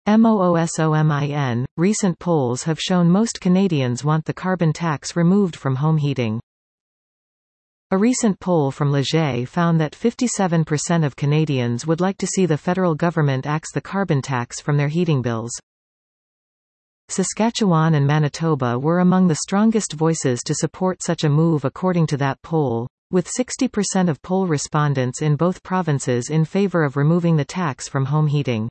MOOSOMIN. Recent polls have shown most Canadians want the carbon tax removed from home heating. A recent poll from Leger found that 57% of Canadians would like to see the federal government axe the carbon tax from their heating bills. Saskatchewan and Manitoba were among the strongest voices to support such a move according to that poll, with 60% of poll respondents in both provinces in favor of removing the tax from home heating.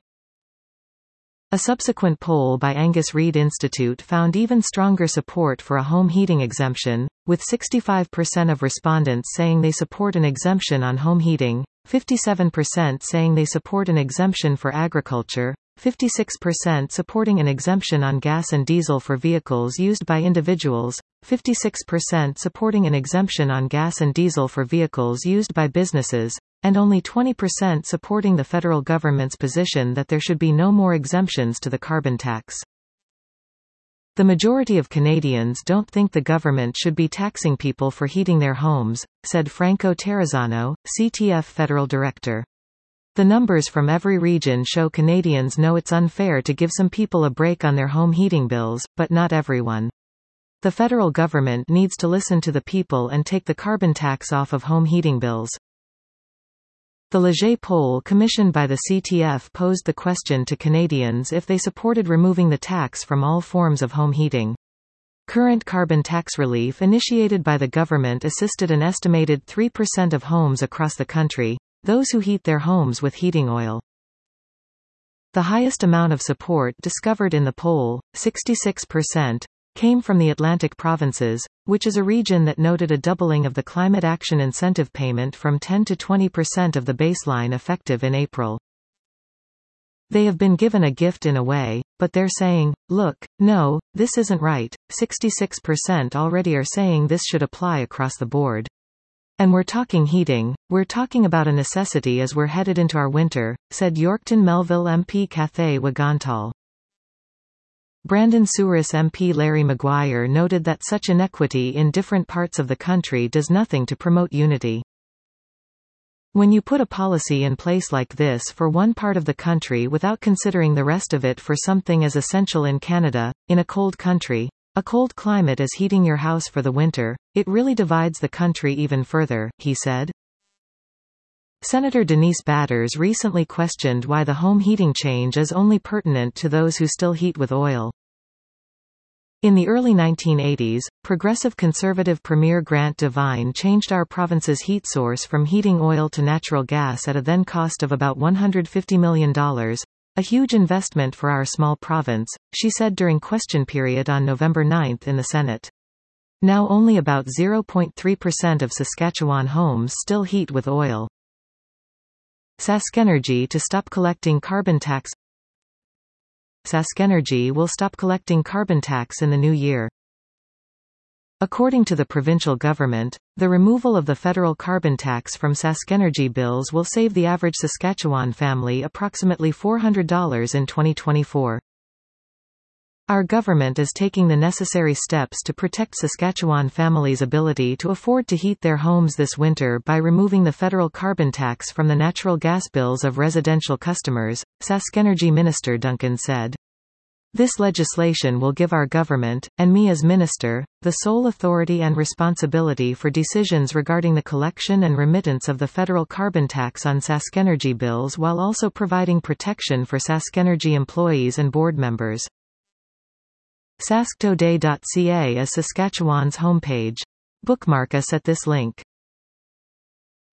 A subsequent poll by Angus Reid Institute found even stronger support for a home heating exemption, with 65% of respondents saying they support an exemption on home heating, 57% saying they support an exemption for agriculture, 56% supporting an exemption on gas and diesel for vehicles used by individuals, 56% supporting an exemption on gas and diesel for vehicles used by businesses, and only 20% supporting the federal government's position that there should be no more exemptions to the carbon tax. The majority of Canadians don't think the government should be taxing people for heating their homes, said Franco Terrazzano, CTF federal director. The numbers from every region show Canadians know it's unfair to give some people a break on their home heating bills, but not everyone. The federal government needs to listen to the people and take the carbon tax off of home heating bills. The Leger poll commissioned by the CTF posed the question to Canadians if they supported removing the tax from all forms of home heating. Current carbon tax relief initiated by the government assisted an estimated 3% of homes across the country, those who heat their homes with heating oil. The highest amount of support discovered in the poll, 66%, came from the Atlantic provinces, which is a region that noted a doubling of the Climate Action Incentive payment from 10 to 20% of the baseline effective in April. They have been given a gift in a way, but they're saying, look, no, this isn't right. 66% already are saying this should apply across the board. And we're talking heating, we're talking about a necessity as we're headed into our winter, said Yorkton Melville MP Cathay Wagantal. Brandon Souris MP Larry Maguire noted that such inequity in different parts of the country does nothing to promote unity. When you put a policy in place like this for one part of the country without considering the rest of it for something as essential in Canada, in a cold country, a cold climate as heating your house for the winter, it really divides the country even further, he said. Senator Denise Batters recently questioned why the home heating change is only pertinent to those who still heat with oil. In the early 1980s, progressive conservative Premier Grant Devine changed our province's heat source from heating oil to natural gas at a then cost of about $150 million, a huge investment for our small province, she said during question period on November 9 in the Senate. Now only about 0.3% of Saskatchewan homes still heat with oil. SaskEnergy to stop collecting carbon tax. SaskEnergy will stop collecting carbon tax in the new year. According to the provincial government, the removal of the federal carbon tax from SaskEnergy bills will save the average Saskatchewan family approximately $400 in 2024. Our government is taking the necessary steps to protect Saskatchewan families' ability to afford to heat their homes this winter by removing the federal carbon tax from the natural gas bills of residential customers, SaskEnergy Minister Duncan said. This legislation will give our government, and me as minister, the sole authority and responsibility for decisions regarding the collection and remittance of the federal carbon tax on SaskEnergy bills while also providing protection for SaskEnergy employees and board members. sasktoday.ca is Saskatchewan's homepage. Bookmark us at this link.